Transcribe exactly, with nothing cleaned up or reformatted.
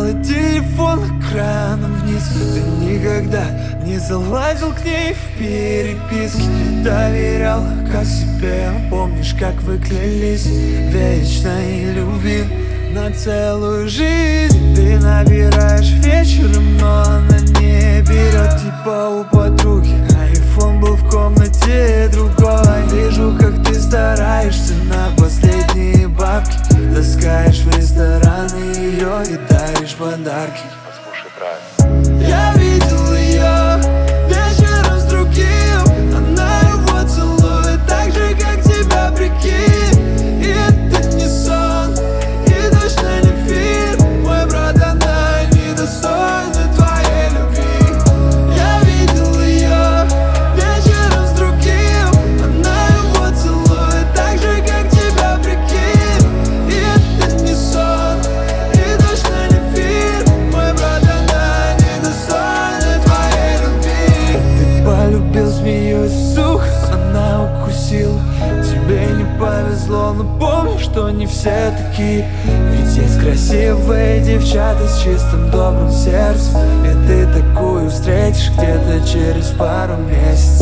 прижала телефон экраном вниз. Ты никогда не залазил к ней в переписки. Ты доверял, как себе. Помнишь, как вы клялись вечной любви на целую жизнь. Ты набираешь вечером, но она не берет. Типа у подруги айфон был в комнате другой. Вижу, как ты стараешься на последние бабки. Таскаешь в рестораны ее и даришь подарки. Послушай правильно. Я видел ее вечером с другим. Она его целует так же, как тебя, прикинь. И это не сон, и точно не фильм. Мой брат, она недостойна твоей любви. Я видел ее вечером с другим. Она его целует так же, как тебя, прикинь. И это не сон, и точно не фильм. Мой брат, она недостойна твоей любви. Ты полюбил змею из сух, она укусила. Тебе не повезло, но помни, что не все такие. Ведь есть красивые девчата с чистым добрым сердцем. И ты такую встретишь где-то через пару месяцев.